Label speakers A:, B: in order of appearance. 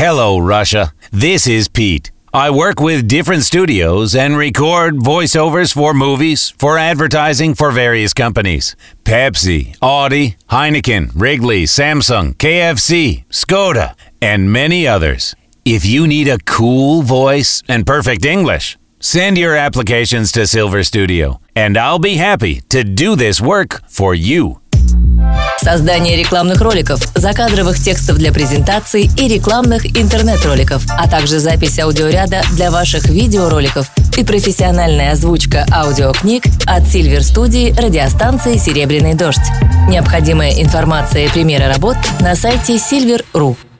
A: Hello, Russia. This is Pete. I work with different studios and record voiceovers for movies, for advertising for various companies. Pepsi, Audi, Heineken, Wrigley, Samsung, KFC, Skoda, and many others. If you need a cool voice and perfect English, send your applications to Silver Studio, and I'll be happy to do this work for you.
B: Создание рекламных роликов, закадровых текстов для презентаций и рекламных интернет-роликов, а также запись аудиоряда для ваших видеороликов и профессиональная озвучка аудиокниг от Silver Studio радиостанции «Серебряный дождь». Необходимая информация и примеры работ на сайте silver.ru.